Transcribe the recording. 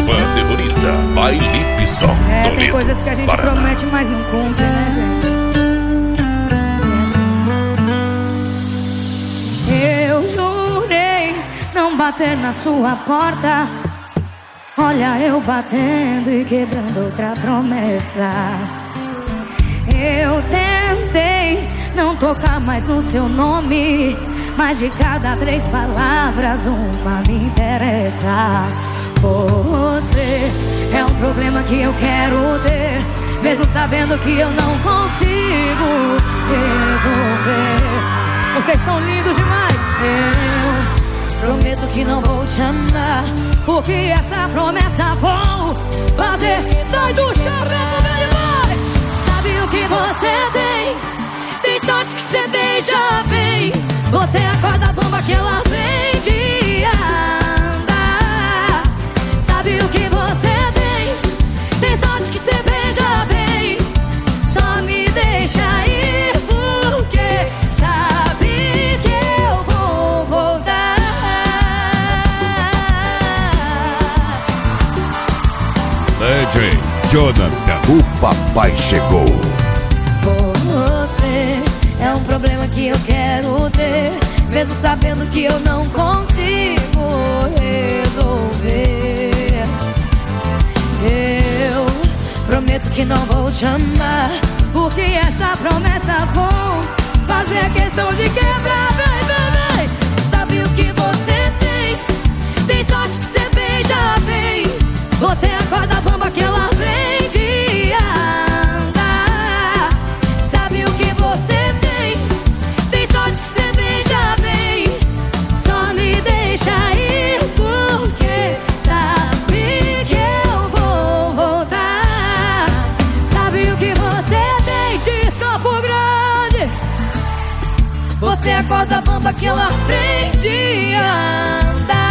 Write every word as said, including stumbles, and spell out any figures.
Tropa Terrorista, Baile Pisson, É, Toledo, tem coisas que a gente Paraná. promete, mas não cumpre, né, gente? É assim. Eu jurei não bater na sua porta. Olha eu batendo e quebrando outra promessa. Eu tentei não tocar mais no seu nome, mas de cada três palavras uma me interessa. Você é um problema que eu quero ter, mesmo sabendo que eu não consigo resolver. Vocês são lindos demais. Eu prometo que não vou te amar, porque essa promessa vou fazer. Sai do chão, velho, vai! Sabe o que você tem? Tem sorte que você beija bem. Você acorda a bomba que ela vem de andar. Sabe o que você tem? Tem sorte que você beija bem. Só me deixa ir porque sabe que eu vou voltar. D J Jonathan, o papai chegou. Você é um problema que eu quero ter, mesmo sabendo que eu não consigo resolver. Eu prometo que não vou te amar, porque essa promessa vou fazer questão de quebrar. Vem, vem, vem. Sabe o que você tem? Tem sorte que você beija bem. Você acorda a bomba que ela vem de andar. Sabe o que você tem? Tem sorte que você beija bem. Só me deixa ir porque sabe que eu vou voltar. Sabe o que você tem? Diz Campo Grande. Você acorda a bomba que ela vem de andar.